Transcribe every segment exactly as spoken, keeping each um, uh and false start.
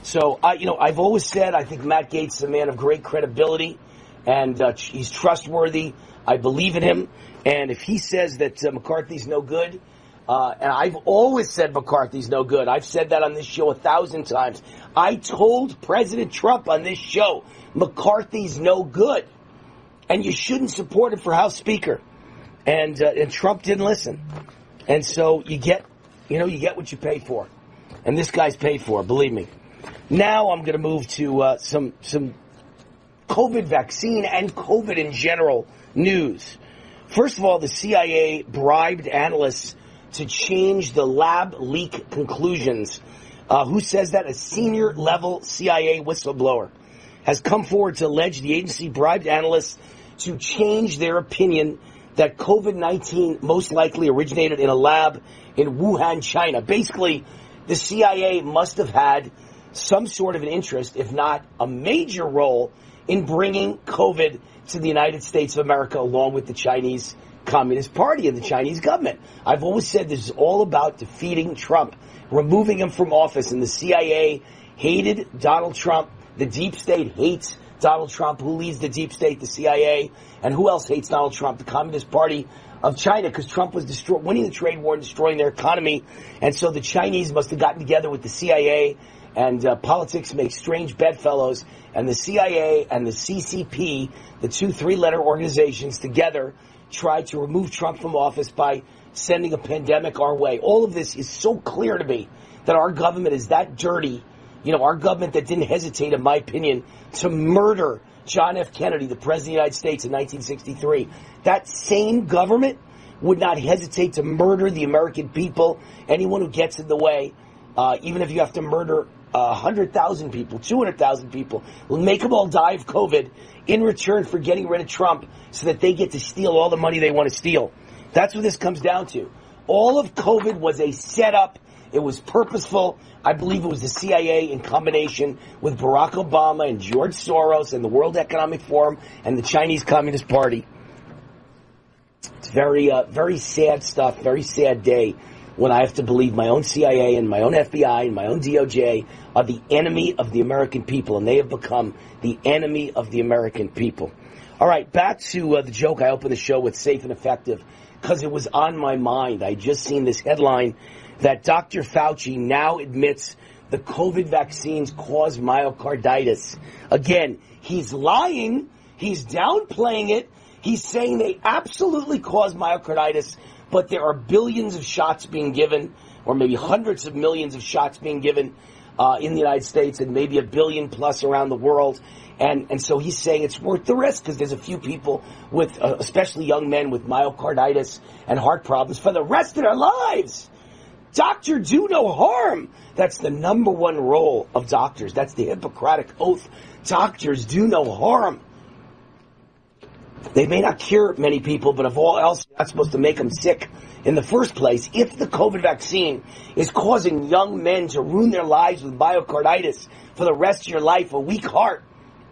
So, uh, you know, I've always said I think Matt Gaetz is a man of great credibility, and uh, he's trustworthy. I believe in him. And if he says that uh, McCarthy's no good, uh, and I've always said McCarthy's no good. I've said that on this show a thousand times. I told President Trump on this show, McCarthy's no good, and you shouldn't support him for House Speaker. And uh, and Trump didn't listen. And so you get, you know, you get what you pay for. And this guy's paid for, believe me. Now I'm going to move to uh, some some COVID vaccine and COVID in general news. First of all, the C I A bribed analysts to change the lab leak conclusions. Uh, who says that? A senior level C I A whistleblower has come forward to allege the agency bribed analysts to change their opinion that COVID nineteen most likely originated in a lab in Wuhan, China. Basically, the C I A must have had some sort of an interest, if not a major role, in bringing COVID to the United States of America along with the Chinese Communist Party and the Chinese government. I've always said this is all about defeating Trump, removing him from office, and the C I A hated Donald Trump. The deep state hates Donald Trump. Who leads the deep state? The C I A. And who else hates Donald Trump? The Communist Party of China, because Trump was destroy- winning the trade war and destroying their economy. And so the Chinese must have gotten together with the C I A, and uh, politics make strange bedfellows. And the C I A and the C C P, the two three-letter organizations together, tried to remove Trump from office by sending a pandemic our way. All of this is so clear to me that our government is that dirty. You know, our government that didn't hesitate, in my opinion, to murder John F. Kennedy, the President of the United States, in nineteen sixty-three. That same government would not hesitate to murder the American people, anyone who gets in the way, uh, even if you have to murder uh, one hundred thousand people, two hundred thousand people. We'll make them all die of COVID in return for getting rid of Trump so that they get to steal all the money they want to steal. That's what this comes down to. All of COVID was a setup. It was purposeful. I believe it was the C I A in combination with Barack Obama and George Soros and the World Economic Forum and the Chinese Communist Party. It's very, uh, very sad stuff, very sad day when I have to believe my own C I A and my own F B I and my own D O J are the enemy of the American people, and they have become the enemy of the American people. All right, back to uh, the joke I opened the show with, safe and effective, because it was on my mind. I just seen this headline that Doctor Fauci now admits the COVID vaccines cause myocarditis. Again, he's lying. He's downplaying it. He's saying they absolutely cause myocarditis, but there are billions of shots being given, or maybe hundreds of millions of shots being given uh, in the United States, and maybe a billion plus around the world. And and so he's saying it's worth the risk because there's a few people with, uh, especially young men with myocarditis and heart problems for the rest of their lives. Doctor, do no harm. That's the number one role of doctors. That's the Hippocratic Oath. Doctors do no harm. They may not cure many people, but of all else, you're not supposed to make them sick in the first place. If the COVID vaccine is causing young men to ruin their lives with myocarditis for the rest of your life, a weak heart,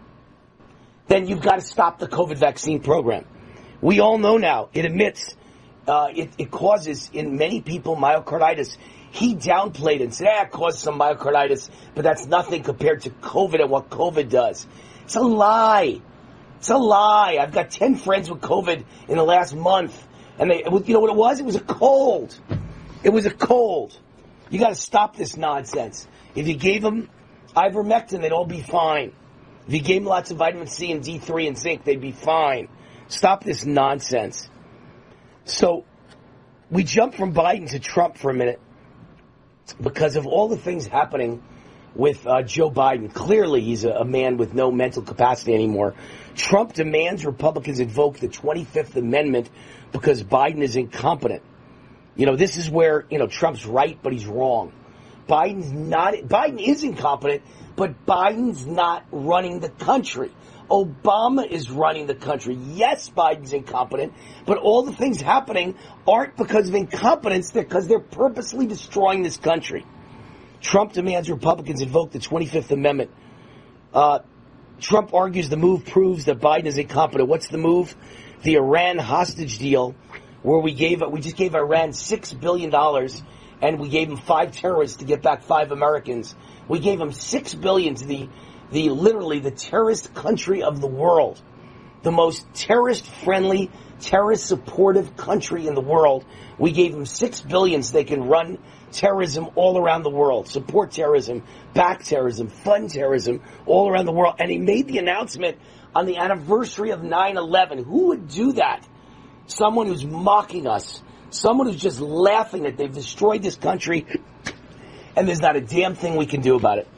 then you've got to stop the COVID vaccine program. We all know now, it admits Uh, it, it causes, in many people, myocarditis. He downplayed it and said, ah, it causes some myocarditis, but that's nothing compared to COVID and what COVID does. It's a lie. It's a lie. I've got ten friends with COVID in the last month, and they, you know what it was? It was a cold. It was a cold. You got to stop this nonsense. If you gave them ivermectin, they'd all be fine. If you gave them lots of vitamin C and D three and zinc, they'd be fine. Stop this nonsense. So we jump from Biden to Trump for a minute because of all the things happening with uh, Joe Biden. Clearly, he's a, a man with no mental capacity anymore. Trump demands Republicans invoke the twenty-fifth Amendment because Biden is incompetent. You know, this is where, you know, Trump's right, but he's wrong. Biden's not, Biden is incompetent, but Biden's not running the country. Obama is running the country. Yes, Biden's incompetent, but all the things happening aren't because of incompetence, they're because they're purposely destroying this country. Trump demands Republicans invoke the twenty-fifth Amendment. Uh, Trump argues the move proves that Biden is incompetent. What's the move? The Iran hostage deal, where we gave we just gave Iran six billion dollars, and we gave him five terrorists to get back five Americans. We gave him six billion to the, the literally the terrorist country of the world, the most terrorist-friendly, terrorist-supportive country in the world. We gave them six billion so they can run terrorism all around the world, support terrorism, back terrorism, fund terrorism all around the world. And he made the announcement on the anniversary of nine eleven. Who would do that? Someone who's mocking us. Someone who's just laughing that they've destroyed this country and there's not a damn thing we can do about it.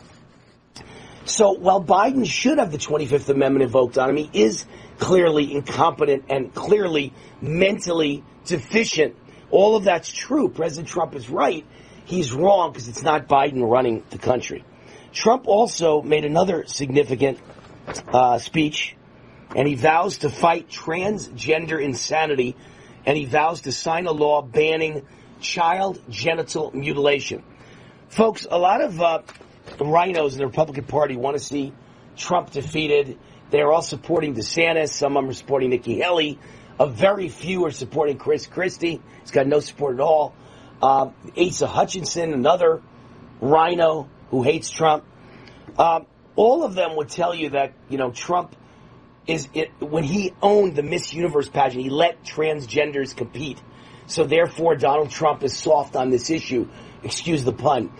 So while Biden should have the twenty-fifth Amendment invoked on him, he is clearly incompetent and clearly mentally deficient. All of that's true. President Trump is right. He's wrong because it's not Biden running the country. Trump also made another significant uh, speech, and he vows to fight transgender insanity, and he vows to sign a law banning child genital mutilation. Folks, a lot of uh, rhinos in the Republican Party want to see Trump defeated. They're all supporting DeSantis. Some of them are supporting Nikki Haley. A very few are supporting Chris Christie. He's got no support at all. Um, Asa Hutchinson, another rhino who hates Trump. Um, all of them would tell you that, you know, Trump is, it, when he owned the Miss Universe pageant, he let transgenders compete. So therefore, Donald Trump is soft on this issue. Excuse the pun.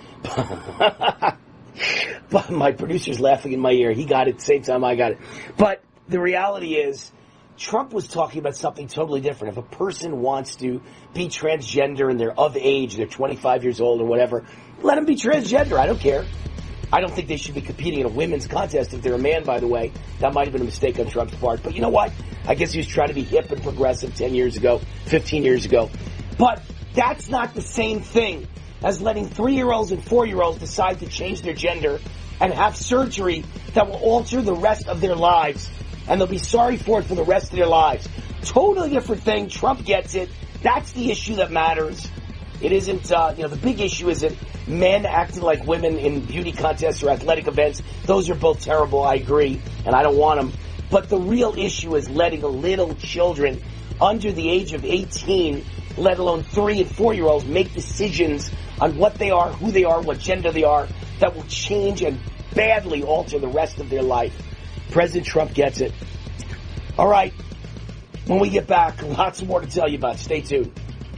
But my producer's laughing in my ear. He got it at the same time I got it. But the reality is, Trump was talking about something totally different. If a person wants to be transgender and they're of age, they're twenty-five years old or whatever, let them be transgender. I don't care. I don't think they should be competing in a women's contest if they're a man, by the way. That might have been a mistake on Trump's part. But you know what? I guess he was trying to be hip and progressive ten years ago, fifteen years ago. But that's not the same thing as letting three-year-olds and four-year-olds decide to change their gender and have surgery that will alter the rest of their lives. And they'll be sorry for it for the rest of their lives. Totally different thing. Trump gets it. That's the issue that matters. It isn't, uh, you know, the big issue isn't men acting like women in beauty contests or athletic events. Those are both terrible, I agree, and I don't want them. But the real issue is letting little children under the age of eighteen, let alone three and four-year-olds, make decisions on what they are, who they are, what gender they are, that will change and badly alter the rest of their life. President Trump gets it. All right. When we get back, lots more to tell you about. Stay tuned.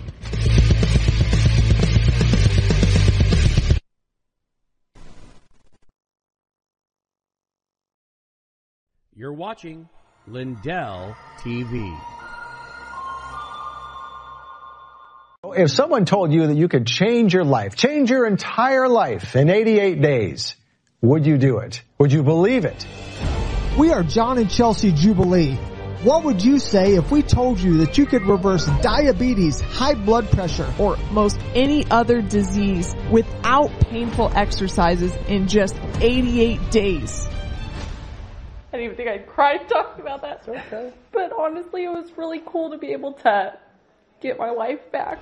You're watching Lindell T V. If someone told you that you could change your life, change your entire life in eighty-eight days, would you do it? Would you believe it? We are John and Chelsea Jubilee. What would you say if we told you that you could reverse diabetes, high blood pressure, or most any other disease without painful exercises in just eighty-eight days? I didn't even think I'd cry talking about that. Okay. But honestly, it was really cool to be able to get my life back.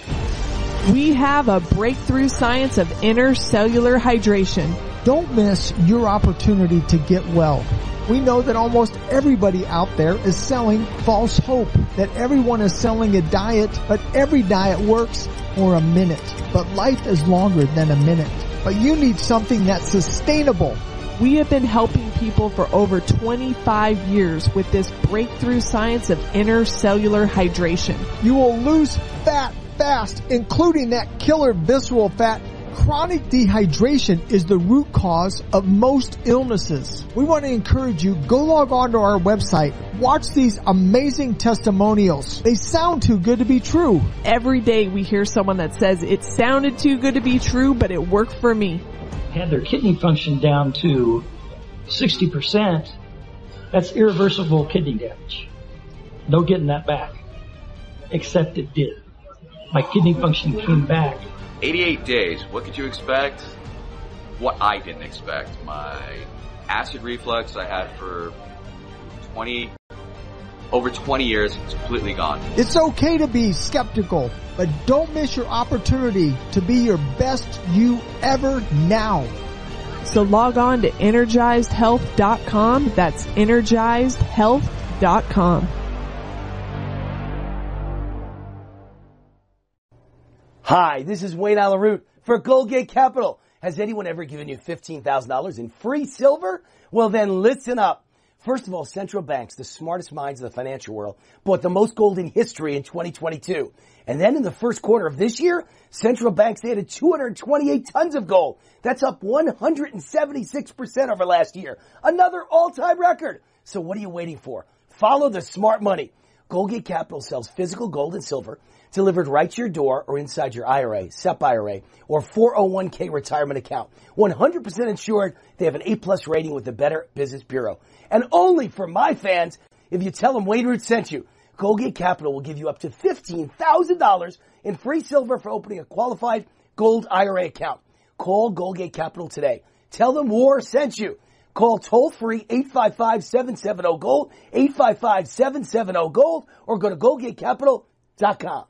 We have a breakthrough science of intercellular hydration. Don't miss your opportunity to get well. We know that almost everybody out there is selling false hope, that everyone is selling a diet, but every diet works for a minute. But life is longer than a minute. But you need something that's sustainable. We have been helping people for over twenty-five years with this breakthrough science of intercellular hydration. You will lose fat fast, including that killer visceral fat. Chronic dehydration is the root cause of most illnesses. We want to encourage you, go log on to our website, watch these amazing testimonials. They sound too good to be true. Every day we hear someone that says it sounded too good to be true, but it worked for me. Had their kidney function down to sixty percent, that's irreversible kidney damage. No getting that back. Except it did. My kidney function came back. eighty-eight days, what could you expect? What I didn't expect. My acid reflux I had for twenty, over twenty years, it's completely gone. It's okay to be skeptical, but don't miss your opportunity to be your best you ever now. So log on to energized health dot com. That's energized health dot com. Hi, this is Wayne Allyn Root for Goldgate Capital. Has anyone ever given you fifteen thousand dollars in free silver? Well, then listen up. First of all, central banks, the smartest minds of the financial world, bought the most gold in history in twenty twenty-two. And then in the first quarter of this year, central banks added two hundred twenty-eight tons of gold. That's up one hundred seventy-six percent over last year. Another all-time record. So what are you waiting for? Follow the smart money. Goldgate Capital sells physical gold and silver delivered right to your door or inside your I R A, S E P I R A, or four oh one k retirement account. one hundred percent insured. They have an A plus rating with the Better Business Bureau. And only for my fans, if you tell them Wayne Root sent you, Goldgate Capital will give you up to fifteen thousand dollars in free silver for opening a qualified gold I R A account. Call Goldgate Capital today. Tell them War sent you. Call toll-free eight five five, seven seven zero, GOLD, eight five five, seven seven zero, GOLD, or go to goldgate capital dot com.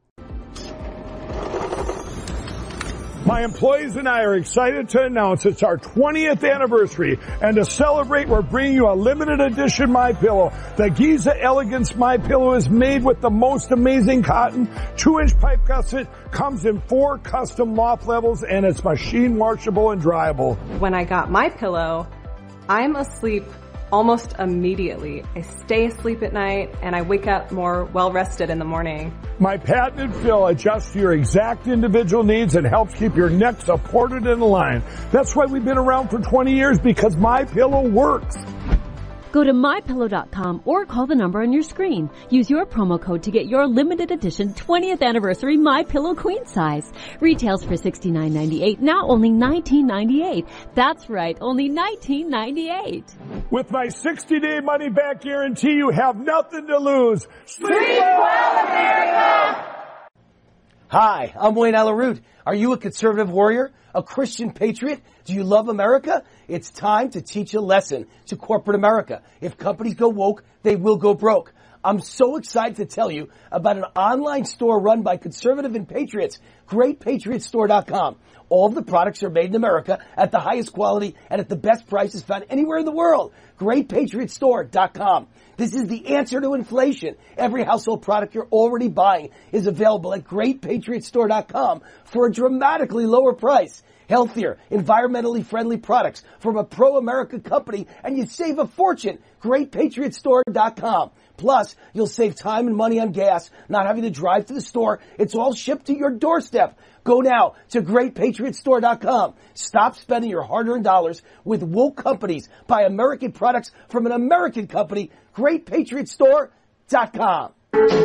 My employees and I are excited to announce it's our twentieth anniversary, and to celebrate, we're bringing you a limited edition MyPillow. The Giza Elegance MyPillow is made with the most amazing cotton, two-inch pipe gusset, comes in four custom loft levels, and it's machine washable and dryable. When I got MyPillow, I'm asleep almost immediately. I stay asleep at night, and I wake up more well-rested in the morning. My patented fill adjusts to your exact individual needs and helps keep your neck supported and aligned. That's why we've been around for twenty years, because MyPillow works. Go to my pillow dot com or call the number on your screen. Use your promo code to get your limited edition twentieth anniversary MyPillow queen size. Retails for sixty-nine ninety-eight, now only nineteen ninety-eight. That's right, only nineteen ninety-eight. With my sixty-day money-back guarantee, you have nothing to lose. Sleep well, America! Hi, I'm Wayne Allyn Root. Are you a conservative warrior? A Christian patriot? Do you love America? It's time to teach a lesson to corporate America. If companies go woke, they will go broke. I'm so excited to tell you about an online store run by conservative and patriots, great patriot store dot com. All of the products are made in America at the highest quality and at the best prices found anywhere in the world. great patriot store dot com. This is the answer to inflation. Every household product you're already buying is available at great patriot store dot com for a dramatically lower price. Healthier, environmentally friendly products from a pro-America company, and you save a fortune. great patriot store dot com. Plus, you'll save time and money on gas, not having to drive to the store. It's all shipped to your doorstep. Go now to great patriot store dot com. Stop spending your hard-earned dollars with woke companies. Buy American products from an American company. great patriot store dot com.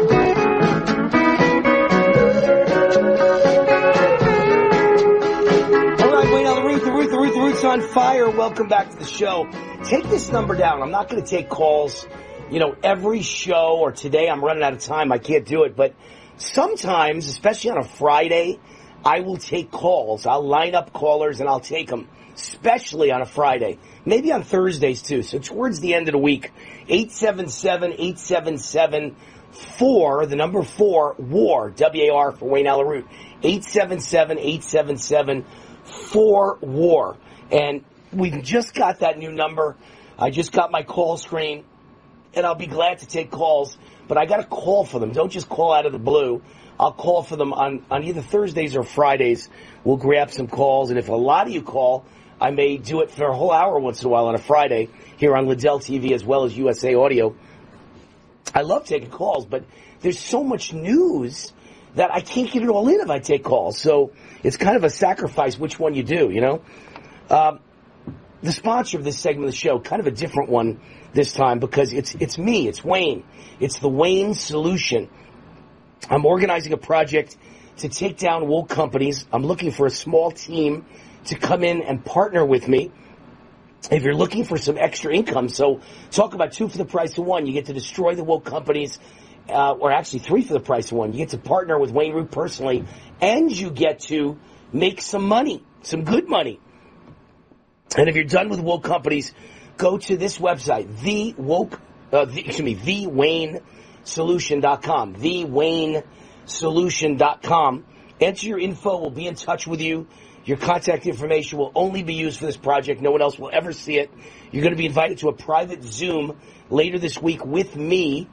Wayne Allyn Root, the Root, the Root, the Root's on fire. Welcome back to the show. Take this number down. I'm not going to take calls, you know, every show, or today I'm running out of time. I can't do it. But sometimes, especially on a Friday, I will take calls. I'll line up callers and I'll take them, especially on a Friday. Maybe on Thursdays too. So towards the end of the week, eight seven seven, eight seven seven, four, the number four, WAR, W A R for Wayne Allyn Root. eight seven seven, eight seven seven, four, WAR. And we've just got that new number. I just got my call screen, and I'll be glad to take calls, but I got to call for them. Don't just call out of the blue. I'll call for them on, on either Thursdays or Fridays. We'll grab some calls, and if a lot of you call, I may do it for a whole hour once in a while on a Friday here on Liddell T V as well as U S A Audio. I love taking calls, but there's so much news that I can't get it all in if I take calls. So it's kind of a sacrifice which one you do, you know. Um, the sponsor of this segment of the show, kind of a different one this time, because it's it's me, it's Wayne. It's the Wayne Solution. I'm organizing a project to take down woke companies. I'm looking for a small team to come in and partner with me. If you're looking for some extra income, so talk about two for the price of one. You get to destroy the woke companies. Uh, or actually three for the price of one. You get to partner with Wayne Root personally, and you get to make some money, some good money. And if you're done with woke companies, go to this website, the woke, uh, the, excuse me, the wayne solution dot com, the wayne solution dot com. Enter your info. We'll be in touch with you. Your contact information will only be used for this project. No one else will ever see it. You're going to be invited to a private Zoom later this week with me.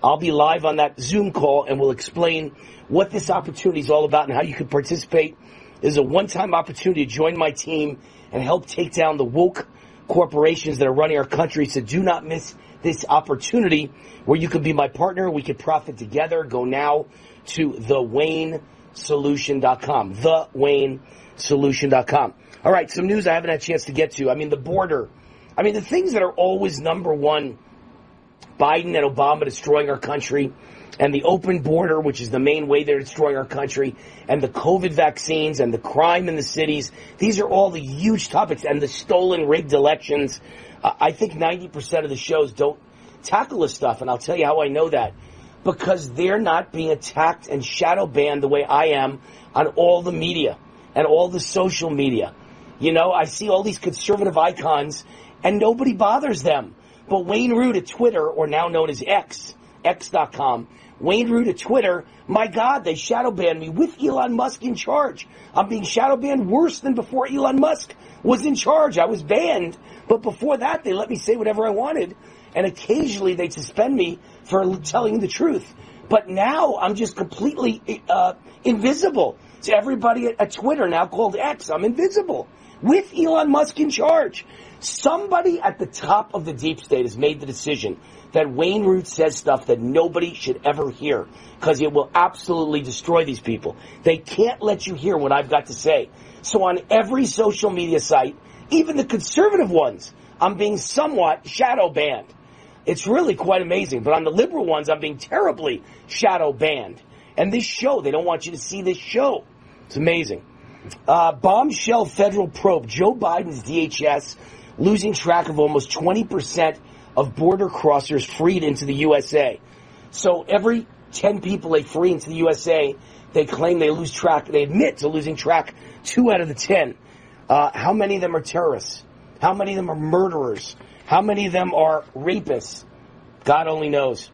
I'll be live on that Zoom call and we'll explain what this opportunity is all about and how you can participate. This is a one-time opportunity to join my team and help take down the woke corporations that are running our country. So do not miss this opportunity where you can be my partner. We can profit together. Go now to the wayne solution dot com. the wayne solution dot com. All right, some news I haven't had a chance to get to. I mean, the border. I mean, the things that are always number one, Biden and Obama destroying our country, and the open border, which is the main way they're destroying our country, and the COVID vaccines, and the crime in the cities. These are all the huge topics, and the stolen, rigged elections. Uh, I think ninety percent of the shows don't tackle this stuff, and I'll tell you how I know that. Because they're not being attacked and shadow banned the way I am on all the media and all the social media. You know, I see all these conservative icons, and nobody bothers them. But Wayne Root at Twitter, or now known as X, X dot com, Wayne Root at Twitter, my God, they shadow banned me with Elon Musk in charge. I'm being shadow banned worse than before Elon Musk was in charge. I was banned, but before that, they let me say whatever I wanted. And occasionally they'd suspend me for telling the truth. But now I'm just completely uh, invisible to everybody at, at Twitter, now called X. I'm invisible with Elon Musk in charge. Somebody at the top of the deep state has made the decision that Wayne Root says stuff that nobody should ever hear because it will absolutely destroy these people. They can't let you hear what I've got to say. So on every social media site, even the conservative ones, I'm being somewhat shadow banned. It's really quite amazing. But on the liberal ones, I'm being terribly shadow banned. And this show, they don't want you to see this show. It's amazing. Uh, bombshell federal probe. Joe Biden's D H S losing track of almost twenty percent of border crossers freed into the U S A. So every ten people they free into the U S A, they claim they lose track. They admit to losing track two out of the ten. Uh, how many of them are terrorists? How many of them are murderers? How many of them are rapists? God only knows.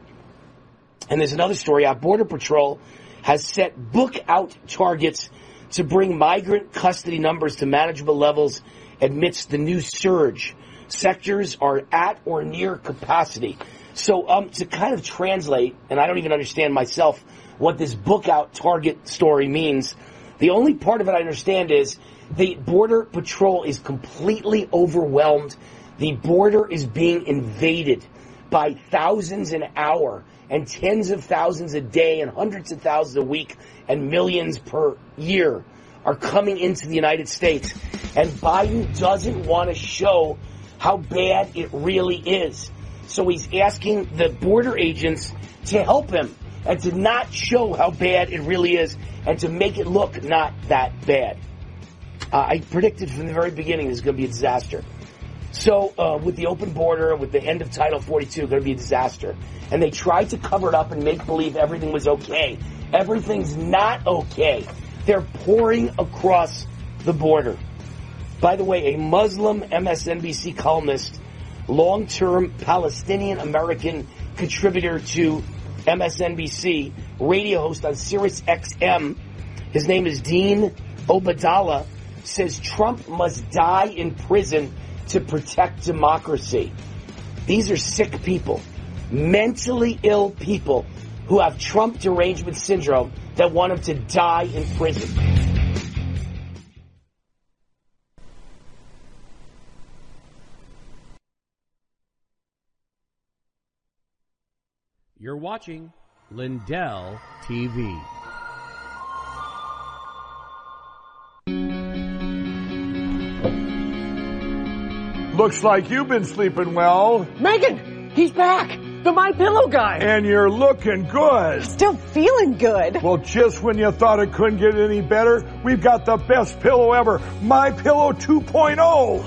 And there's another story out. Border Patrol has set book-out targets to bring migrant custody numbers to manageable levels amidst the new surge. Sectors are at or near capacity. So um, to kind of translate, and I don't even understand myself what this book-out target story means, the only part of it I understand is the Border Patrol is completely overwhelmed. The border is being invaded by thousands an hour and tens of thousands a day and hundreds of thousands a week and millions per year are coming into the United States. And Biden doesn't want to show how bad it really is. So he's asking the border agents to help him and to not show how bad it really is and to make it look not that bad. Uh, I predicted from the very beginning this is going to be a disaster. So uh, with the open border, with the end of Title forty-two, going to be a disaster. And they tried to cover it up and make believe everything was okay. Everything's not okay. They're pouring across the border. By the way, a Muslim M S N B C columnist, long-term Palestinian-American contributor to M S N B C, radio host on Sirius X M, his name is Dean Obadallah, says Trump must die in prison to protect democracy. These are sick people, mentally ill people who have Trump derangement syndrome that want him to die in prison. You're watching Lindell T V. Looks like you've been sleeping well. Megan, he's back. The My Pillow guy. And you're looking good. Still feeling good. Well, just when you thought it couldn't get any better, we've got the best pillow ever, My Pillow two point oh.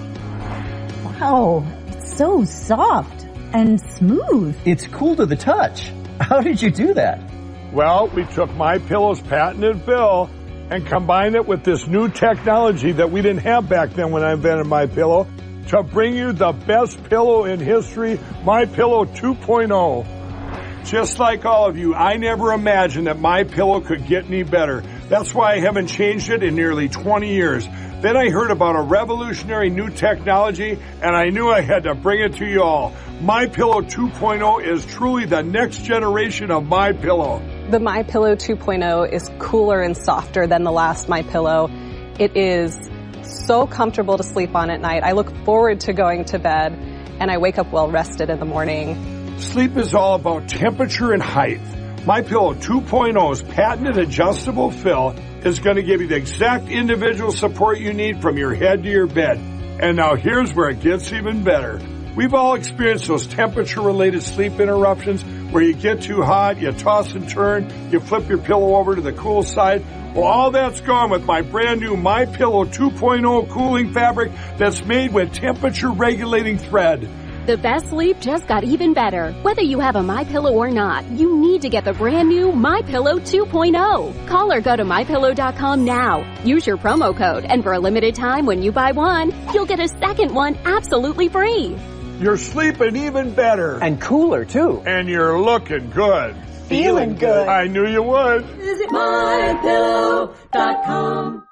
Wow, it's so soft and smooth. It's cool to the touch. How did you do that? Well, we took My Pillow's patented fill and combined it with this new technology that we didn't have back then when I invented My Pillow to bring you the best pillow in history, My Pillow two point oh. Just like all of you, I never imagined that My Pillow could get any better. That's why I haven't changed it in nearly twenty years. Then I heard about a revolutionary new technology, and I knew I had to bring it to you all. MyPillow two point oh is truly the next generation of MyPillow. The MyPillow two point oh is cooler and softer than the last MyPillow. It is so comfortable to sleep on at night. I look forward to going to bed, and I wake up well rested in the morning. Sleep is all about temperature and height. MyPillow two point oh's patented adjustable fill is going to give you the exact individual support you need from your head to your bed. And now here's where it gets even better. We've all experienced those temperature-related sleep interruptions where you get too hot, you toss and turn, you flip your pillow over to the cool side. Well, all that's gone with my brand new MyPillow two point oh cooling fabric that's made with temperature-regulating thread. The best sleep just got even better. Whether you have a MyPillow or not, you need to get the brand new MyPillow two point oh. Call or go to my pillow dot com now. Use your promo code, and for a limited time when you buy one, you'll get a second one absolutely free. You're sleeping even better. And cooler, too. And you're looking good. Feeling good. I knew you would. Visit my pillow dot com.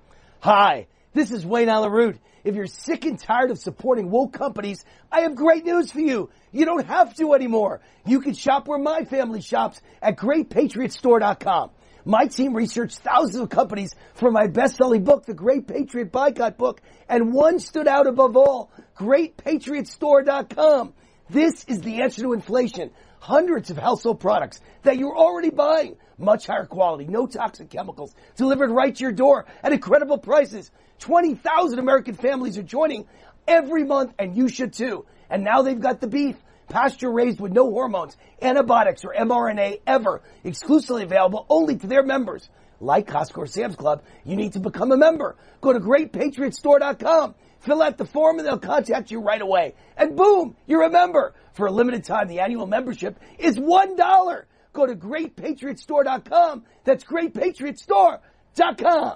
Hi, this is Wayne Alaroot. If you're sick and tired of supporting woke companies, I have great news for you. You don't have to anymore. You can shop where my family shops at great patriot store dot com. My team researched thousands of companies for my best-selling book, The Great Patriot Boycott Book, and one stood out above all, great patriot store dot com. This is the answer to inflation. Hundreds of household products that you're already buying. Much higher quality, no toxic chemicals, delivered right to your door at incredible prices. twenty thousand American families are joining every month, and you should too. And now they've got the beef, pasture-raised with no hormones, antibiotics, or mRNA ever, exclusively available only to their members. Like Costco or Sam's Club, you need to become a member. Go to great patriot store dot com, fill out the form, and they'll contact you right away. And boom, you're a member. For a limited time, the annual membership is one dollar. Go to great patriot store dot com. That's great patriot store dot com.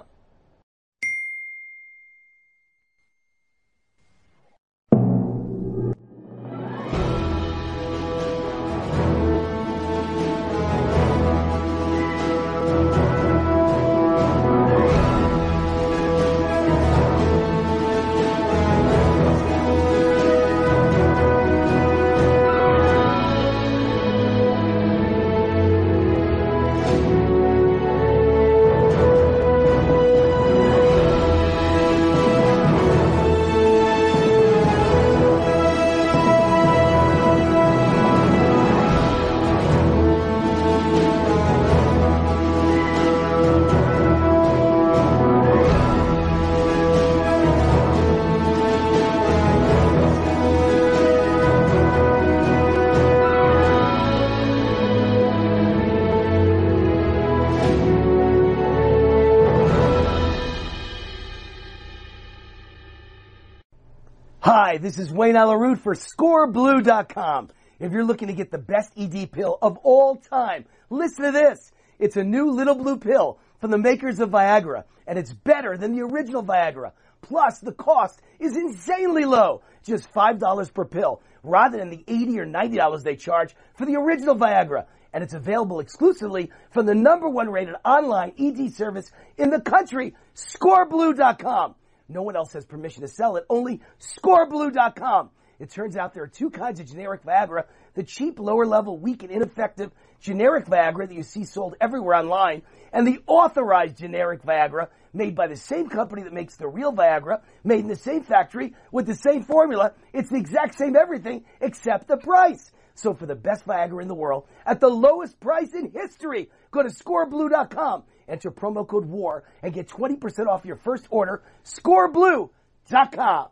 Hi, this is Wayne Alaroot for score blue dot com. If you're looking to get the best E D pill of all time, listen to this. It's a new little blue pill from the makers of Viagra, and it's better than the original Viagra. Plus, the cost is insanely low, just five dollars per pill, rather than the eighty dollars or ninety dollars they charge for the original Viagra. And it's available exclusively from the number one rated online E D service in the country, score blue dot com. No one else has permission to sell it, only score blue dot com. It turns out there are two kinds of generic Viagra. The cheap, lower-level, weak, and ineffective generic Viagra that you see sold everywhere online, and the authorized generic Viagra made by the same company that makes the real Viagra, made in the same factory with the same formula. It's the exact same everything except the price. So for the best Viagra in the world, at the lowest price in history, go to score blue dot com. Enter promo code WAR and get twenty percent off your first order. score blue dot com.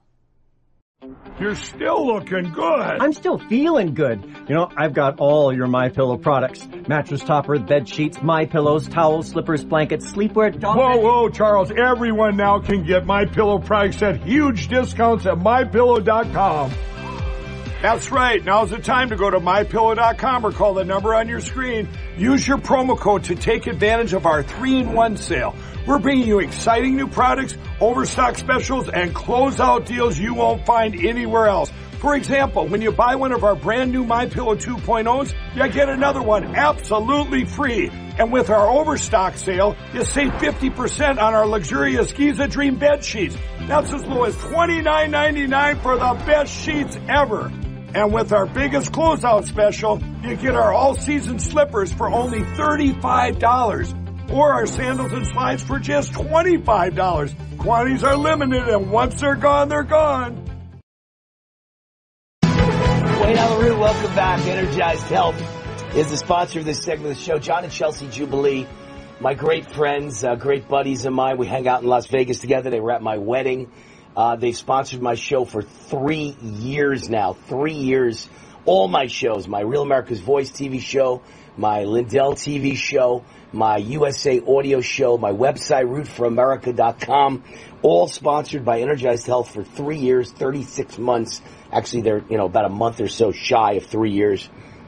You're still looking good. I'm still feeling good. You know, I've got all your MyPillow products. Mattress topper, bed sheets, MyPillows, towels, slippers, blankets, sleepwear, dog Whoa, whoa, Charles. Everyone now can get MyPillow products at huge discounts at my pillow dot com. That's right. Now's the time to go to my pillow dot com or call the number on your screen. Use your promo code to take advantage of our three in one sale. We're bringing you exciting new products, overstock specials, and closeout deals you won't find anywhere else. For example, when you buy one of our brand new MyPillow two point ohs, you get another one absolutely free. And with our overstock sale, you save fifty percent on our luxurious Giza Dream bed sheets. That's as low as twenty-nine ninety-nine for the best sheets ever. And with our biggest closeout special, you get our all-season slippers for only thirty-five dollars. Or our sandals and slides for just twenty-five dollars. Quantities are limited, and once they're gone, they're gone. Wayne Allyn Root, welcome back. Energized Health is the sponsor of this segment of the show. John and Chelsea Jubilee, my great friends, uh, great buddies of mine. We hang out in Las Vegas together. They were at my wedding. Uh, they've sponsored my show for three years now. Three years. All my shows, my Real America's Voice T V show, my Lindell T V show, my U S A audio show, my website, root for america dot com, all sponsored by Energized Health for three years, thirty-six months. Actually, they're, you know, about a month or so shy of three years.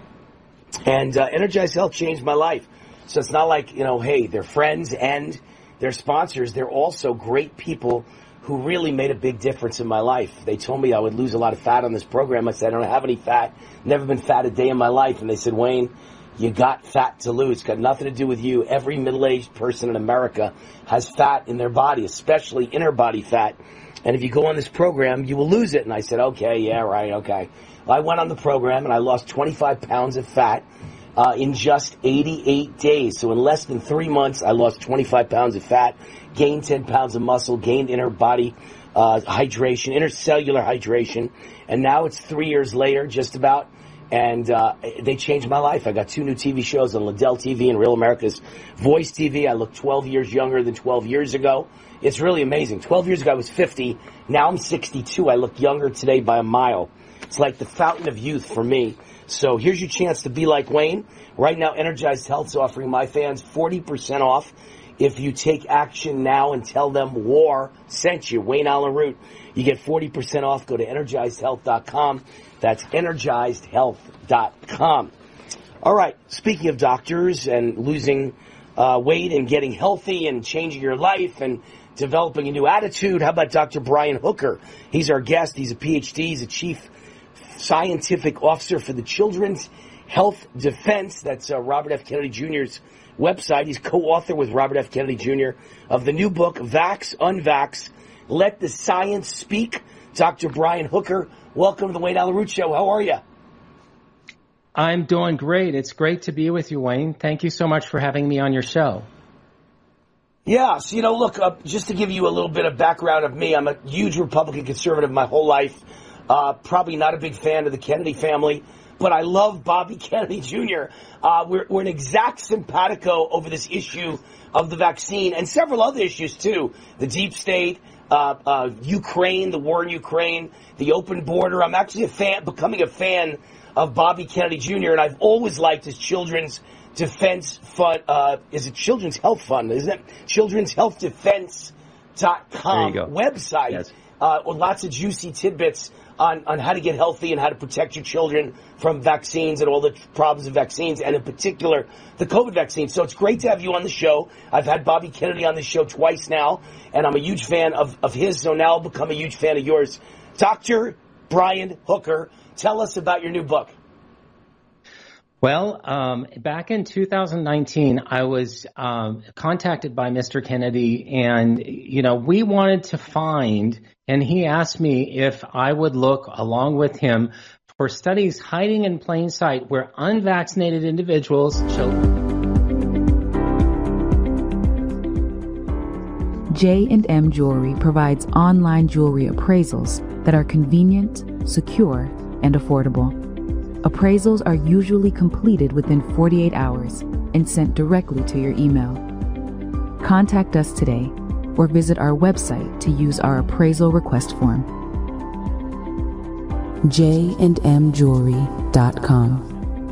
And uh, Energized Health changed my life. So it's not like, you know, hey, they're friends and they're sponsors. They're also great people who really made a big difference in my life. They told me I would lose a lot of fat on this program. I said, I don't have any fat. Never been fat a day in my life. And they said, Wayne, you got fat to lose. It's got nothing to do with you. Every middle-aged person in America has fat in their body, especially inner body fat. And if you go on this program, you will lose it. And I said, okay, yeah, right, okay. Well, I went on the program, and I lost twenty-five pounds of fat uh, in just eighty-eight days. So in less than three months, I lost twenty-five pounds of fat, gained ten pounds of muscle, gained inner body uh, hydration, intercellular hydration. And now it's three years later, just about. And uh, they changed my life. I got two new T V shows on Lindell T V and Real America's Voice T V. I look twelve years younger than twelve years ago. It's really amazing. twelve years ago I was fifty. Now I'm sixty-two. I look younger today by a mile. It's like the fountain of youth for me. So here's your chance to be like Wayne. Right now, Energized Health's offering my fans forty percent off if you take action now and tell them WAR sent you, Wayne Allyn Root. You get forty percent off. Go to energized health dot com. That's energized health dot com. All right. Speaking of doctors and losing uh, weight and getting healthy and changing your life and developing a new attitude, how about Doctor Brian Hooker? He's our guest. He's a P H D. He's a chief scientific officer for the Children's Health Defense. That's uh, Robert F. Kennedy Junior's website. He's co-author with Robert F. Kennedy Junior of the new book, Vax, Unvax, Let the Science Speak. Doctor Brian Hooker, welcome to the Wayne Allyn Root Show. How are you? I'm doing great. It's great to be with you, Wayne. Thank you so much for having me on your show. Yeah, so, you know, look, uh, just to give you a little bit of background of me, I'm a huge Republican conservative my whole life. Uh, probably not a big fan of the Kennedy family, but I love Bobby Kennedy Junior Uh, we're, we're an exact simpatico over this issue of the vaccine and several other issues, too. The deep state, uh, uh, Ukraine, the war in Ukraine, the open border. I'm actually a fan, becoming a fan of Bobby Kennedy Junior, and I've always liked his Children's Defense Fund. Uh, is it Children's Health Fund? Isn't it? children's health defense dot com website. Yes. Uh, with lots of juicy tidbits on, on how to get healthy and how to protect your children from vaccines and all the problems of vaccines, and in particular, the COVID vaccine. So it's great to have you on the show. I've had Bobby Kennedy on the show twice now, and I'm a huge fan of, of his, so now I'll become a huge fan of yours. Doctor Brian Hooker, tell us about your new book. Well, um, back in two thousand nineteen, I was um, contacted by Mister Kennedy, and, you know, we wanted to find, and he asked me if I would look along with him for studies hiding in plain sight where unvaccinated individuals, children. J and M Jewelry provides online jewelry appraisals that are convenient, secure, and affordable. Appraisals are usually completed within forty-eight hours and sent directly to your email. Contact us today or visit our website to use our appraisal request form. j and m jewelry dot com.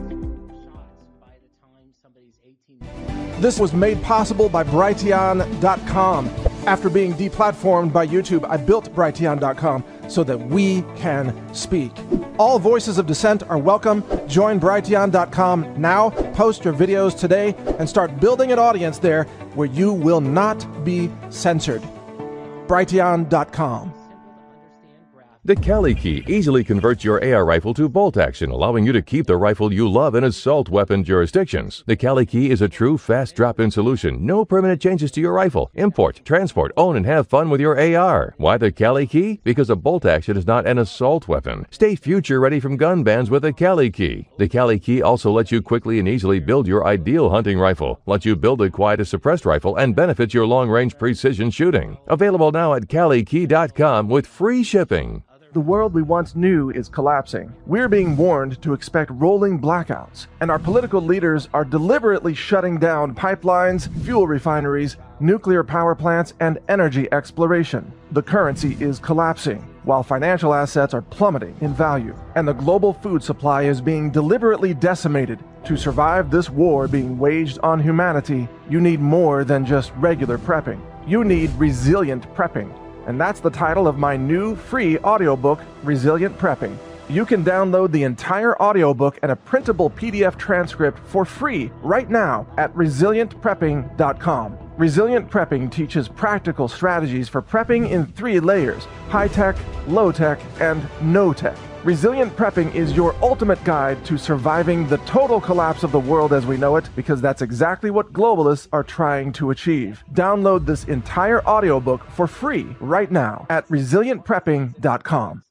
This was made possible by Brighteon dot com. After being deplatformed by YouTube, I built Brighteon dot com so that we can speak. All voices of dissent are welcome. Join Brighteon dot com now, post your videos today, and start building an audience there where you will not be censored. Brighteon dot com. The Cali Key easily converts your A R rifle to bolt action, allowing you to keep the rifle you love in assault weapon jurisdictions. The Cali Key is a true fast drop-in solution. No permanent changes to your rifle. Import, transport, own, and have fun with your A R. Why the Cali Key? Because a bolt action is not an assault weapon. Stay future ready from gun bans with the Cali Key. The Cali Key also lets you quickly and easily build your ideal hunting rifle, lets you build a quiet as suppressed rifle, and benefits your long-range precision shooting. Available now at cali key dot com with free shipping. The world we once knew is collapsing. We're being warned to expect rolling blackouts, and our political leaders are deliberately shutting down pipelines, fuel refineries, nuclear power plants, and energy exploration. The currency is collapsing, while financial assets are plummeting in value, and the global food supply is being deliberately decimated. To survive this war being waged on humanity, you need more than just regular prepping. You need resilient prepping. And that's the title of my new free audiobook, Resilient Prepping. You can download the entire audiobook and a printable P D F transcript for free right now at resilient prepping dot com. Resilient Prepping teaches practical strategies for prepping in three layers: high-tech, low-tech, and no-tech. Resilient Prepping is your ultimate guide to surviving the total collapse of the world as we know it, because that's exactly what globalists are trying to achieve. Download this entire audiobook for free right now at resilient prepping dot com.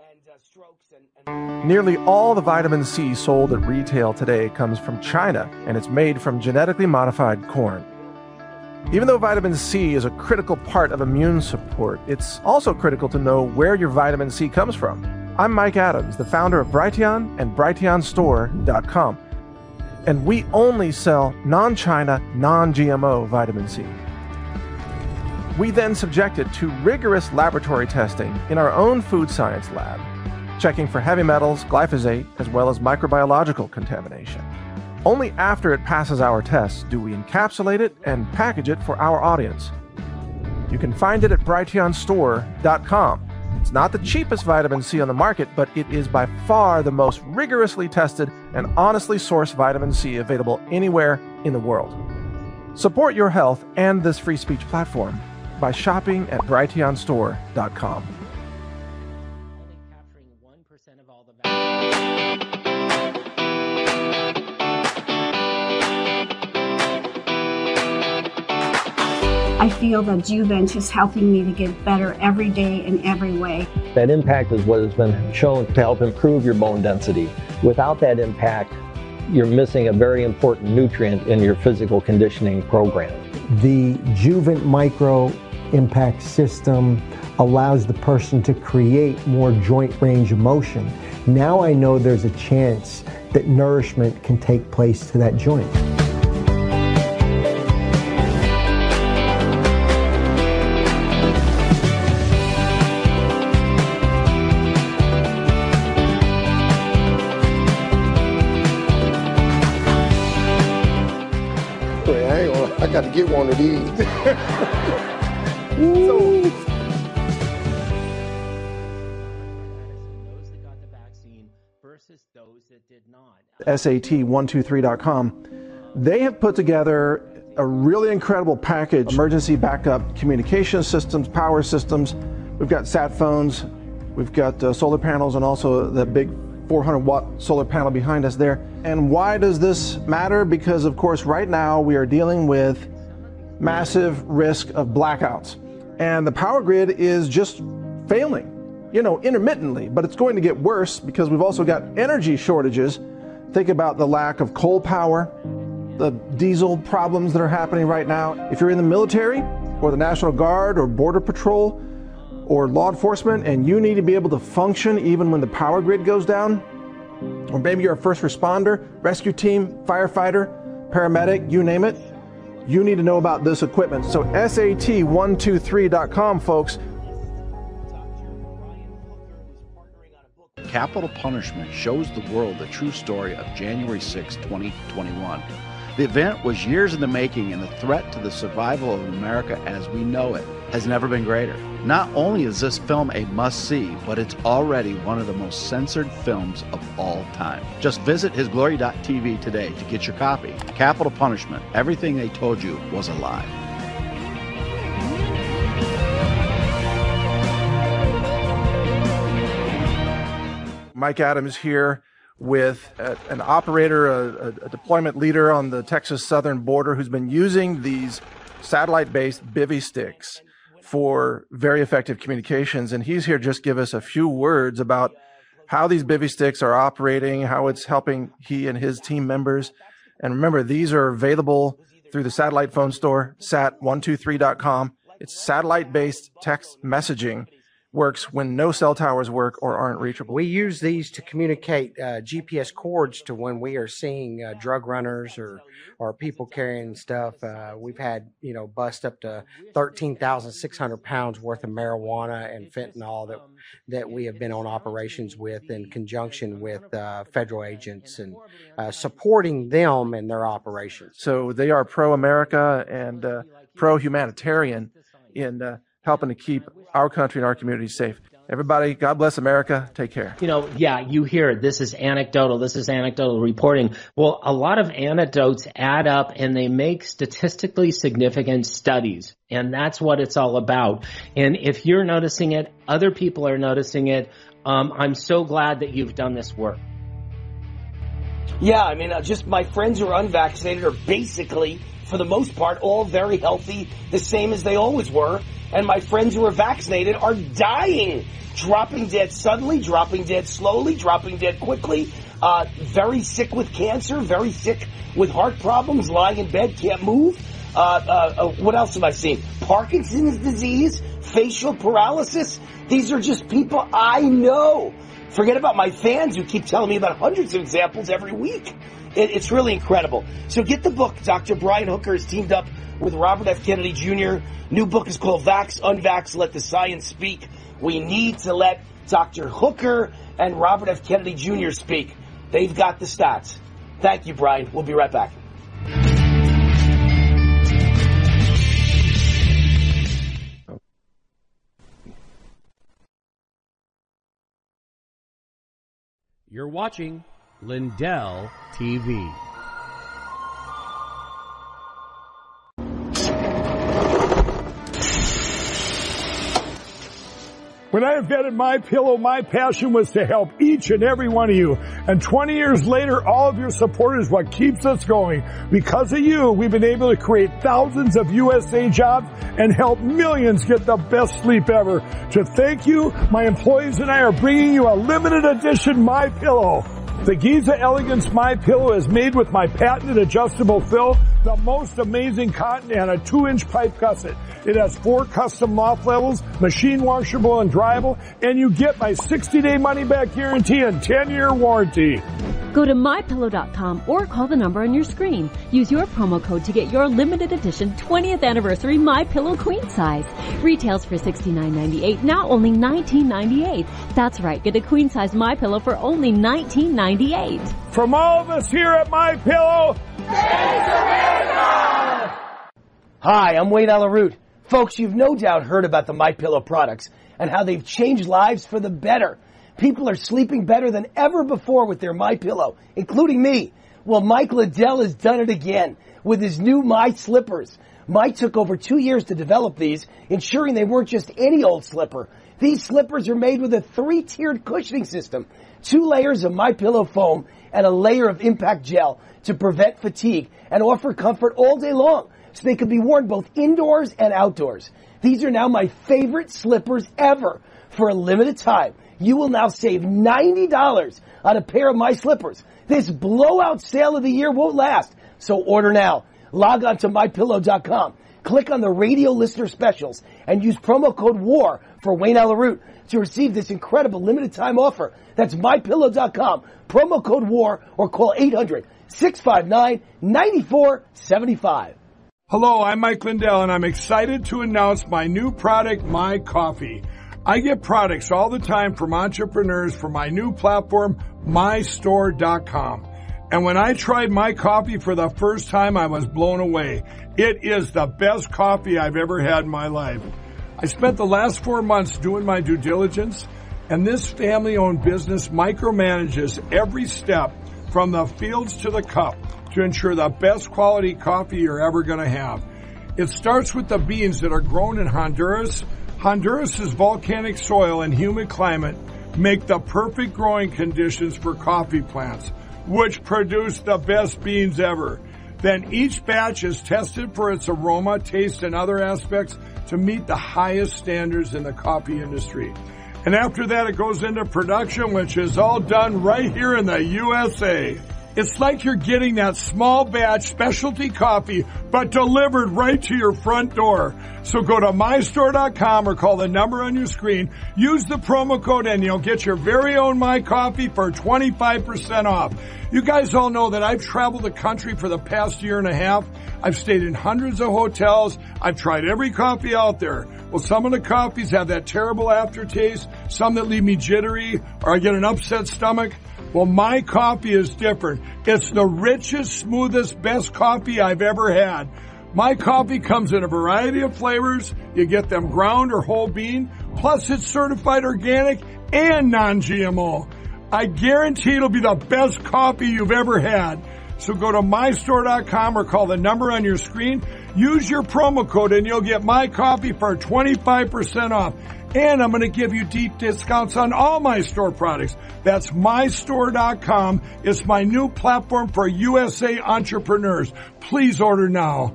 Nearly all the vitamin C sold at retail today comes from China, and it's made from genetically modified corn. Even though vitamin C is a critical part of immune support, it's also critical to know where your vitamin C comes from. I'm Mike Adams, the founder of Brighteon and Brighteon Store dot com, and we only sell non-China, non-G M O vitamin C. We then subject it to rigorous laboratory testing in our own food science lab, checking for heavy metals, glyphosate, as well as microbiological contamination. Only after it passes our tests do we encapsulate it and package it for our audience. You can find it at Brighteon Store dot com. It's not the cheapest vitamin C on the market, but it is by far the most rigorously tested and honestly sourced vitamin C available anywhere in the world. Support your health and this free speech platform by shopping at Brighteon Store dot com. I feel that Juvent is helping me to get better every day in every way. That impact is what has been shown to help improve your bone density. Without that impact, you're missing a very important nutrient in your physical conditioning program. The Juvent Micro Impact System allows the person to create more joint range of motion. Now I know there's a chance that nourishment can take place to that joint. I got to get one of these. So, S A T one two three dot com. They have put together a really incredible package: emergency backup communication systems, power systems. We've got sat phones, we've got uh, solar panels, and also the big four hundred watt solar panel behind us there. And why does this matter? Because of course right now we are dealing with massive risk of blackouts, and the power grid is just failing, you know, intermittently, but it's going to get worse because we've also got energy shortages. Think about the lack of coal power, the diesel problems that are happening right now. If you're in the military or the National Guard or Border Patrol or law enforcement and you need to be able to function even when the power grid goes down, or maybe you're a first responder, rescue team, firefighter, paramedic, you name it, you need to know about this equipment. So S A T one two three dot com, folks. Capital Punishment shows the world the true story of January sixth, twenty twenty-one. The event was years in the making, and the threat to the survival of America as we know it has never been greater. Not only is this film a must-see, but it's already one of the most censored films of all time. Just visit his glory dot t v today to get your copy. Capital Punishment. Everything they told you was a lie. Mike Adams here with a, an operator, a, a deployment leader on the Texas southern border who's been using these satellite-based bivy sticks for very effective communications. And he's here just give us a few words about how these bivy sticks are operating, how it's helping he and his team members. And remember, these are available through the satellite phone store, sat one two three dot com. It's satellite-based text messaging. Works when no cell towers work or aren't reachable. We use these to communicate uh, G P S codes to when we are seeing uh, drug runners or or people carrying stuff. Uh, we've had, you know, bust up to thirteen thousand six hundred pounds worth of marijuana and fentanyl that that we have been on operations with in conjunction with uh, federal agents and uh, supporting them in their operations. So they are pro-America and uh, pro-humanitarian in uh, helping to keep our country and our communities safe. Everybody, God bless America. Take care. You know, yeah, you hear it. This is anecdotal. This is anecdotal reporting. Well, a lot of anecdotes add up and they make statistically significant studies. And that's what it's all about. And if you're noticing it, other people are noticing it. Um, I'm so glad that you've done this work. Yeah, I mean, uh, just my friends who are unvaccinated are basically, for the most part, all very healthy, the same as they always were. And my friends who are vaccinated are dying, dropping dead suddenly, dropping dead slowly, dropping dead quickly, uh, very sick with cancer, very sick with heart problems, lying in bed, can't move. Uh, uh, uh, what else have I seen? Parkinson's disease, facial paralysis. These are just people I know. Forget about my fans who keep telling me about hundreds of examples every week. It, it's really incredible. So get the book. Doctor Brian Hooker has teamed up with Robert F. Kennedy Junior New book is called Vax, Unvax, Let the Science Speak. We need to let Doctor Hooker and Robert F. Kennedy Junior speak. They've got the stats. Thank you, Brian. We'll be right back. You're watching Lindell T V. When I invented MyPillow, my passion was to help each and every one of you. And twenty years later, all of your support is what keeps us going. Because of you, we've been able to create thousands of U S A jobs and help millions get the best sleep ever. To thank you, my employees and I are bringing you a limited edition MyPillow. The Giza Elegance MyPillow is made with my patented adjustable fill, the most amazing cotton, and a two-inch pipe gusset. It has four custom loft levels, machine washable and dryable, and you get my sixty-day money-back guarantee and ten-year warranty. Go to my pillow dot com or call the number on your screen. Use your promo code to get your limited edition twentieth anniversary MyPillow queen size. Retails for sixty-nine ninety-eight, now only nineteen ninety-eight. That's right, get a queen size MyPillow for only nineteen ninety-eight. From all of us here at MyPillow, thanks America! Hi, I'm Wayne Alaroot. Folks, you've no doubt heard about the MyPillow products and how they've changed lives for the better. People are sleeping better than ever before with their MyPillow, including me. Well, Mike Lindell has done it again with his new My Slippers. Mike took over two years to develop these, ensuring they weren't just any old slipper. These slippers are made with a three-tiered cushioning system, two layers of MyPillow foam, and a layer of impact gel to prevent fatigue and offer comfort all day long, so they can be worn both indoors and outdoors. These are now my favorite slippers ever. For a limited time, you will now save ninety dollars on a pair of My Slippers. This blowout sale of the year won't last, so order now. Log on to my pillow dot com. Click on the radio listener specials and use promo code WAR for Wayne Alaroot to receive this incredible limited time offer. That's my pillow dot com, promo code WAR, or call eight hundred, six five nine, nine four seven five. Hello, I'm Mike Lindell, and I'm excited to announce my new product, My Coffee. I get products all the time from entrepreneurs for my new platform, my store dot com. And when I tried My Coffee for the first time, I was blown away. It is the best coffee I've ever had in my life. I spent the last four months doing my due diligence, and this family-owned business micromanages every step from the fields to the cup to ensure the best quality coffee you're ever going to have. It starts with the beans that are grown in Honduras. Honduras's volcanic soil and humid climate make the perfect growing conditions for coffee plants, which produce the best beans ever. Then each batch is tested for its aroma, taste, and other aspects to meet the highest standards in the coffee industry. And after that, it goes into production, which is all done right here in the U S A. It's like you're getting that small batch specialty coffee, but delivered right to your front door. So go to my store dot com or call the number on your screen. Use the promo code and you'll get your very own My Coffee for twenty-five percent off. You guys all know that I've traveled the country for the past year and a half. I've stayed in hundreds of hotels. I've tried every coffee out there. Well, some of the coffees have that terrible aftertaste, some that leave me jittery, or I get an upset stomach. Well, My Coffee is different. It's the richest, smoothest, best coffee I've ever had. My Coffee comes in a variety of flavors. You get them ground or whole bean. Plus, it's certified organic and non-G M O. I guarantee it'll be the best coffee you've ever had. So go to my store dot com or call the number on your screen. Use your promo code and you'll get My Coffee for twenty-five percent off. And I'm going to give you deep discounts on all my store products. That's my store dot com. It's my new platform for U S A entrepreneurs. Please order now.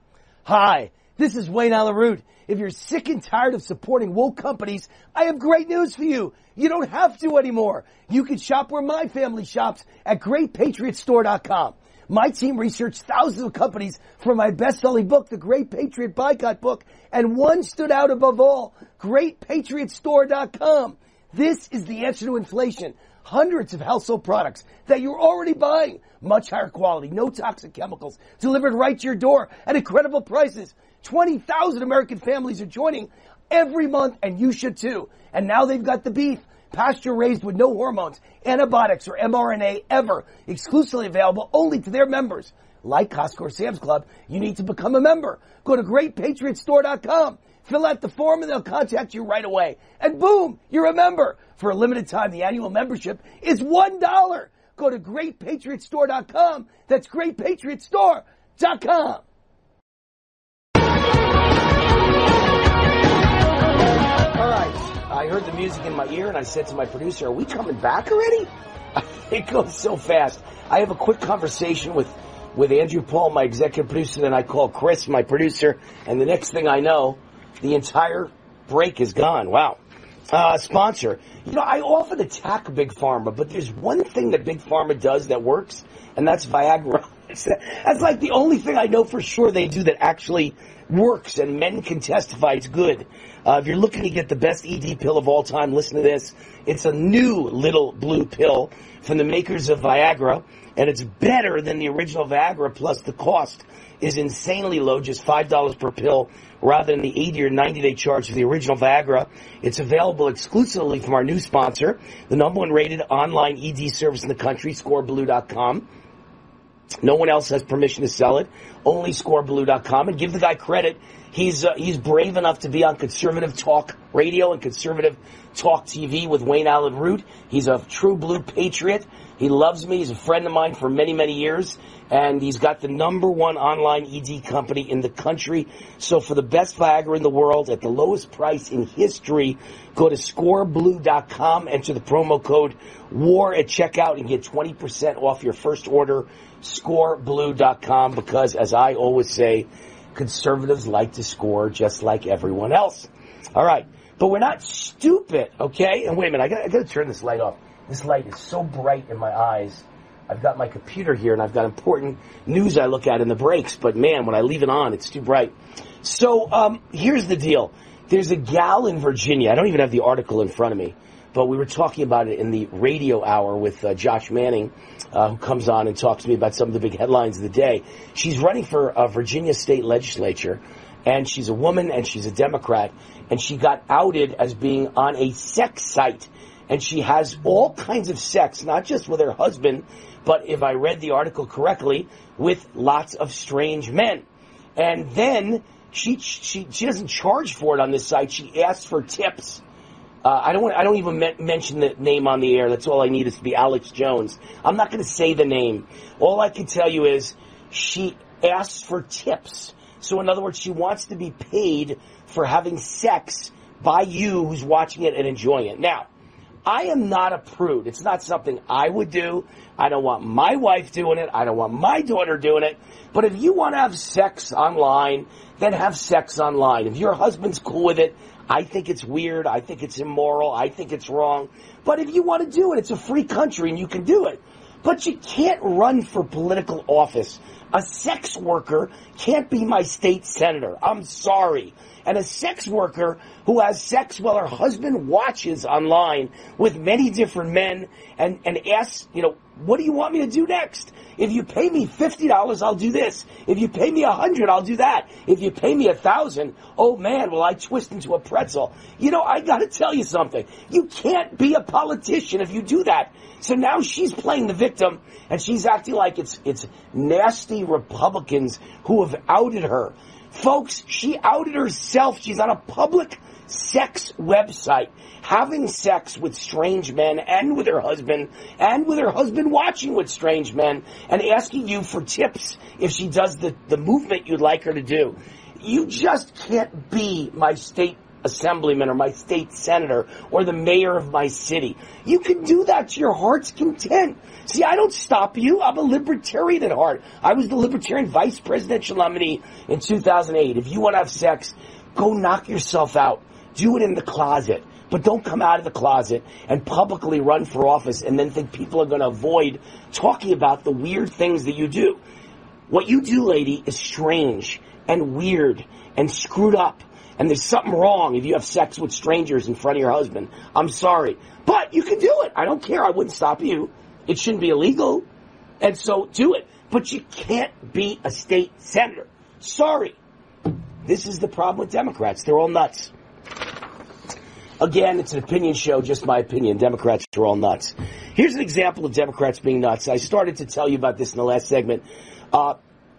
Hi, this is Wayne Allen Root. If you're sick and tired of supporting woke companies, I have great news for you. You don't have to anymore. You can shop where my family shops at great patriot store dot com. My team researched thousands of companies for my best-selling book, The Great Patriot Boycott Book, and one stood out above all, great patriot store dot com. This is the answer to inflation. Hundreds of household products that you're already buying. Much higher quality, no toxic chemicals, delivered right to your door at incredible prices. twenty thousand American families are joining every month, and you should too. And now they've got the beef, pasture raised with no hormones, antibiotics, or M R N A ever, exclusively available only to their members. Like Costco or Sam's Club, you need to become a member. Go to great patriot store dot com. Fill out the form and they'll contact you right away. And boom, you're a member. For a limited time, the annual membership is one dollar. Go to great patriot store dot com. That's great patriot store dot com. All right, I heard the music in my ear and I said to my producer, are we coming back already? It goes so fast. I have a quick conversation with, with Andrew Paul, my executive producer, then I call Chris, my producer, and the next thing I know, the entire break is gone. Wow. Uh, sponsor. You know, I often attack Big Pharma, but there's one thing that Big Pharma does that works, and that's Viagra. That's like the only thing I know for sure they do that actually works, and men can testify it's good. Uh, if you're looking to get the best E D pill of all time, listen to this. It's a new little blue pill from the makers of Viagra, and it's better than the original Viagra, plus the cost is insanely low, just five dollars per pill, rather than the eighty or ninety day charge for the original Viagra. It's available exclusively from our new sponsor, the number one rated online E D service in the country, score blue dot com. No one else has permission to sell it, only score blue dot com. And give the guy credit. He's uh, he's brave enough to be on conservative talk radio and conservative talk T V with Wayne Allen Root. He's a true blue patriot. He loves me. He's a friend of mine for many, many years. And he's got the number one online E D company in the country. So for the best Viagra in the world at the lowest price in history, go to score blue dot com, enter the promo code WAR at checkout and get twenty percent off your first order. score blue dot com, because as I always say, conservatives like to score just like everyone else. All right. But we're not stupid, okay? And wait a minute, I got, I got to turn this light off. This light is so bright in my eyes. I've got my computer here, and I've got important news I look at in the breaks. But, man, when I leave it on, it's too bright. So um, here's the deal. There's a gal in Virginia. I don't even have the article in front of me. But we were talking about it in the radio hour with uh, Josh Manning, uh, who comes on and talks to me about some of the big headlines of the day. She's running for a Virginia state legislature, and she's a woman, and she's a Democrat, and she got outed as being on a sex site. And she has all kinds of sex, not just with her husband, but if I read the article correctly, with lots of strange men. And then she she she doesn't charge for it on this site. She asks for tips. Uh, I don't want, I don't even me- mention the name on the air. That's all I need is to be Alex Jones. I'm not going to say the name. All I can tell you is she asks for tips. So in other words, she wants to be paid for having sex by you who's watching it and enjoying it. Now, I am not a prude. It's not something I would do. I don't want my wife doing it. I don't want my daughter doing it. But if you want to have sex online, then have sex online. If your husband's cool with it, I think it's weird. I think it's immoral. I think it's wrong. But if you want to do it, it's a free country and you can do it. But you can't run for political office. A sex worker can't be my state senator. I'm sorry. And a sex worker who has sex while her husband watches online with many different men and, and asks, you know, what do you want me to do next? If you pay me fifty dollars, I'll do this. If you pay me one hundred dollars, I'll do that. If you pay me one thousand dollars, oh man, will I twist into a pretzel. You know, I gotta tell you something. You can't be a politician if you do that. So now she's playing the victim, and she's acting like it's it's nasty Republicans who have outed her. Folks, she outed herself. She's on a public sex website, having sex with strange men and with her husband, and with her husband watching with strange men, and asking you for tips if she does the, the movement you'd like her to do. You just can't be my state assemblyman or my state senator or the mayor of my city. You can do that to your heart's content. See, I don't stop you. I'm a libertarian at heart. I was the Libertarian vice presidential nominee in two thousand eight. If you want to have sex, go knock yourself out. Do it in the closet. But don't come out of the closet and publicly run for office and then think people are going to avoid talking about the weird things that you do. What you do, lady, is strange and weird and screwed up. And there's something wrong if you have sex with strangers in front of your husband. I'm sorry. But you can do it. I don't care. I wouldn't stop you. It shouldn't be illegal. And so do it. But you can't be a state senator. Sorry. This is the problem with Democrats. They're all nuts. Again, it's an opinion show, just my opinion. Democrats are all nuts. Here's an example of Democrats being nuts. I started to tell you about this in the last segment. Uh,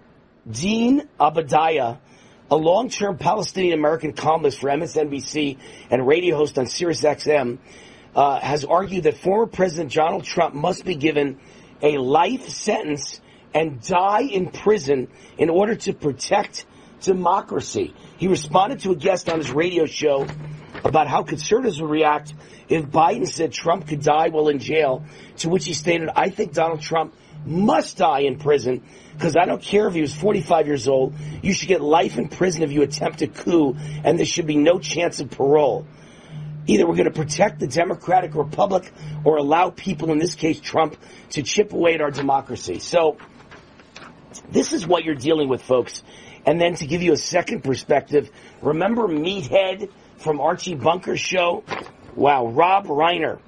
Dean Abadiah, a long-term Palestinian-American columnist for M S N B C and radio host on Sirius X M, uh, has argued that former President Donald Trump must be given a life sentence and die in prison in order to protect democracy. He responded to a guest on his radio show about how conservatives would react if Biden said Trump could die while in jail, to which he stated, I think Donald Trump must die in prison because I don't care if he was forty-five years old. You should get life in prison if you attempt a coup, and there should be no chance of parole. Either we're going to protect the Democratic Republic or allow people, in this case Trump, to chip away at our democracy. So this is what you're dealing with, folks. And then to give you a second perspective, remember Meathead from Archie Bunker's show? Wow, Rob Reiner.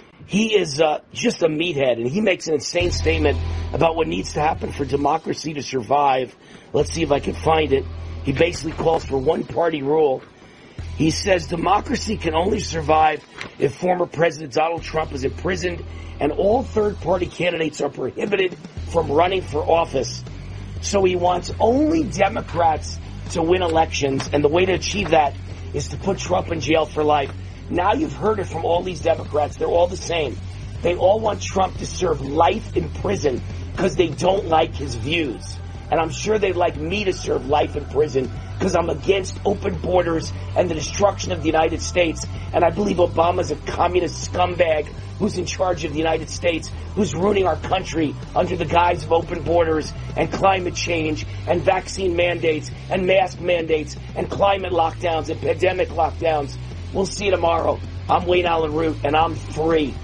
He is uh, just a meathead, and he makes an insane statement about what needs to happen for democracy to survive. Let's see if I can find it. He basically calls for one-party rule. He says democracy can only survive if former President Donald Trump is imprisoned and all third-party candidates are prohibited from running for office. So he wants only Democrats to win elections, and the way to achieve that is to put Trump in jail for life. Now you've heard it from all these Democrats. They're all the same. They all want Trump to serve life in prison because they don't like his views. And I'm sure they'd like me to serve life in prison because I'm against open borders and the destruction of the United States. And I believe Obama's a communist scumbag who's in charge of the United States, who's ruining our country under the guise of open borders and climate change and vaccine mandates and mask mandates and climate lockdowns and pandemic lockdowns. We'll see you tomorrow. I'm Wayne Allen Root, and I'm free.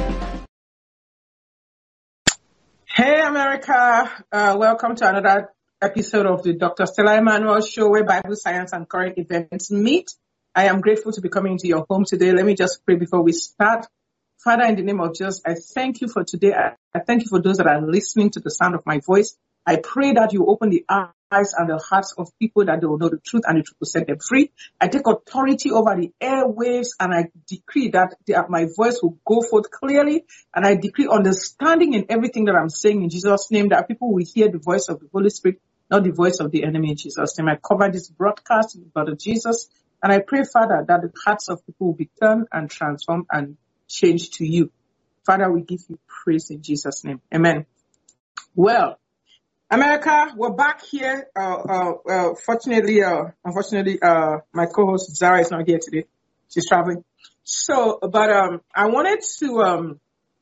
Uh, welcome to another episode of the Doctor Stella Emanuel Show, where Bible science and current events meet. I am grateful to be coming into your home today. Let me just pray before we start. Father, in the name of Jesus, I thank you for today. I, I thank you for those that are listening to the sound of my voice. I pray that you open the eyes and the hearts of people, that they will know the truth and the truth will set them free. I take authority over the airwaves, and I decree that the, my voice will go forth clearly. And I decree understanding in everything that I'm saying in Jesus' name, that people will hear the voice of the Holy Spirit, not the voice of the enemy in Jesus' name. I cover this broadcast in the blood of Jesus. And I pray, Father, that the hearts of people will be turned and transformed and changed to you. Father, we give you praise in Jesus' name. Amen. Well, America, we're back here. Uh, uh, uh, fortunately, uh, unfortunately, uh, my co-host Zara is not here today. She's traveling. So, but um, I wanted to. Um,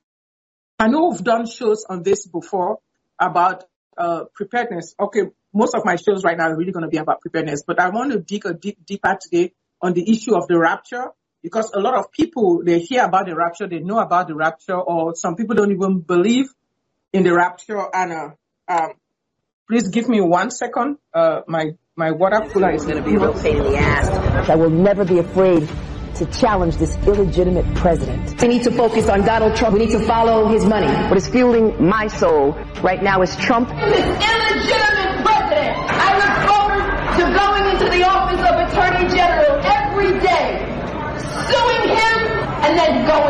I know we've done shows on this before about uh, preparedness. Okay, most of my shows right now are really going to be about preparedness, but I want to dig a deep, deeper today on the issue of the rapture, because a lot of people, they hear about the rapture, they know about the rapture, or some people don't even believe in the rapture. And uh, um. Please give me one second. Uh, my, my water cooler is going to be a real pain in the ass. I will never be afraid to challenge this illegitimate president. We need to focus on Donald Trump. We need to follow his money. What is fueling my soul right now is Trump. This illegitimate president. I look forward to going into the office of Attorney General every day, suing him, and then going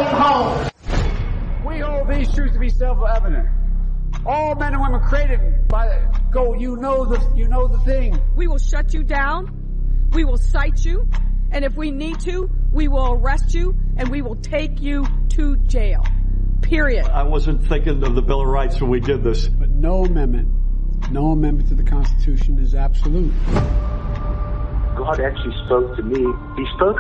home. We hold these truths to be self-evident. All men and women created by the, go, you know the, you know the thing. We will shut you down. We will cite you. And if we need to, we will arrest you and we will take you to jail. Period. I wasn't thinking of the Bill of Rights when we did this. But no amendment, no amendment to the Constitution is absolute. God actually spoke to me. He spoke